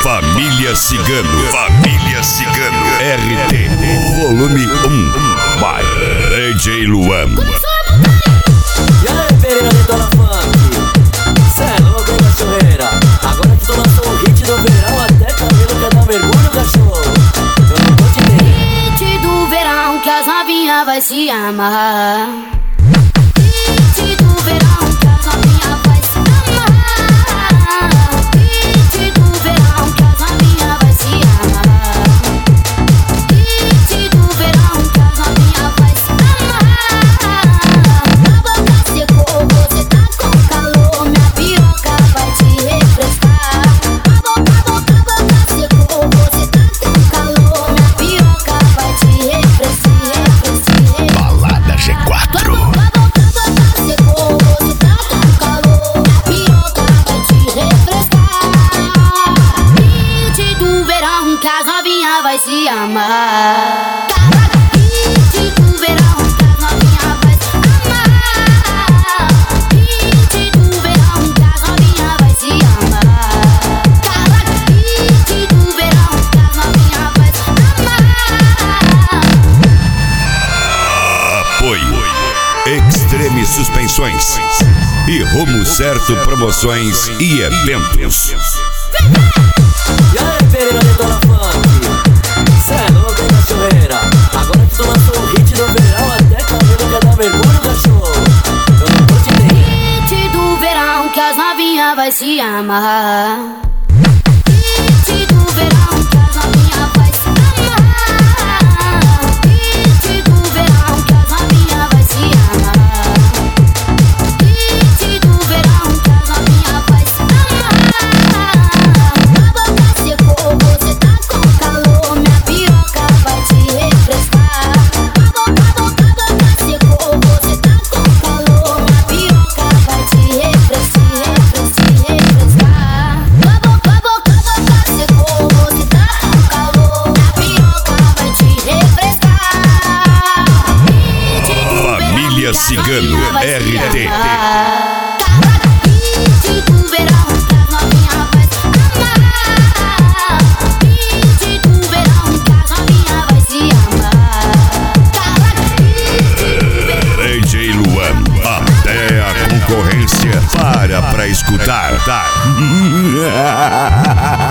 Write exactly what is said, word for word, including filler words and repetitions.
Família Cigano, Família Cigano, R T, volume um, by D J Luan. E aí, Pereira Detona Funk, cê é louco, hein, cachorreira? Agora que tu lançou o hit do verão, até cabelo quer dar mergulho, cachorro. Eu não vou te entender. Hit do verão que as novinhas vai se amarrar. Hit do verão que as novinhas vai se amarrar. Hit do verão que as novinhas vai se amarrar. Hit do verão que as novinhas vai se amarrar. A boca secou, você tá com calor, minha piroca vai te refrescar. A boca, a boca, a boca secou, você tá com calor, minha piroca vai te refrescar, refrescar. Balada G quatro. A boca, a boca secou, você tá com calor, minha piroca vai te refrescar. Hit do verão que as novinhas vai se amar. Hit do verão que as novinhas vai se amar. Hit do verão que as novinhas vai se amar. Hit do verão que as novinhas vai se amar. Apoio Extreme Suspensões e Rumo Certo Promoções e Eventos. E aí, Pereira Detona Funk, cê é louco, hein, cachorreira? Agora que tu lançou o hit do verão, até cabelo quer dar mergulho, cachorro. Eu não vou te entender. Hit do verão que as novinhas vai se amarrar. Hit do verão que as novinhas vai se amarrar. Hit do verão que as novinhas vai se amarrar. Hit do verão que as novinhas vai se amarrar. A boca secou, você tá com calor, minha piroca vai te refrescar. A boca, a boca, a boca secou, você tá com calor, minha piroca vai te refrescar, refrescar, refrescar. A boca, a boca, a boca secou, você tá com calor, minha piroca vai te refrescar. Família Cigano, R T. Hit do verão que as novinhas vai se amar. Hit do verão que as novinhas vai se amar. D J Luan, até a concorrência para pra escutar.